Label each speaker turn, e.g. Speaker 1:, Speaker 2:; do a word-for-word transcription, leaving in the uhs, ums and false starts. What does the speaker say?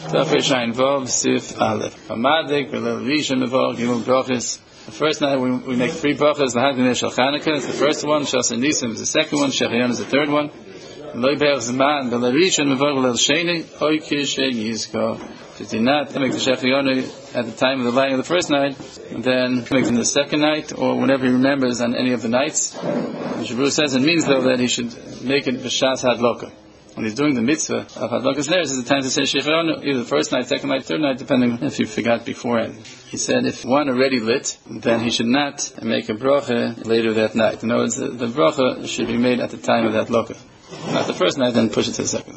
Speaker 1: Tafreshain Vav Sif Aleph. Hamadik Belel Rishon Mevor Gimel Brachos. The first night we, we make three brachas. Lahadin Shel Chanukah is the first one. Shas Nisim is the second one. Shechayon is the third one. Loi Be'er Zman Belel Rishon Mevor Belel Sheni Oikish Yizko. If you do not make the Shechayon at the time of the lighting of the first night, then make it in the second night or whenever he remembers on any of the nights. The Shabru says it means though that he should make it b'shas hadloka. When he's doing the mitzvah of hadlokas neiros, it's the time to say Shechayon, either the first night, second night, third night, depending if you forgot beforehand. He said if one already lit, then he should not make a bracha later that night. In other words, the, the bracha should be made at the time of that hadloka. Not the first night, then push it to the second night.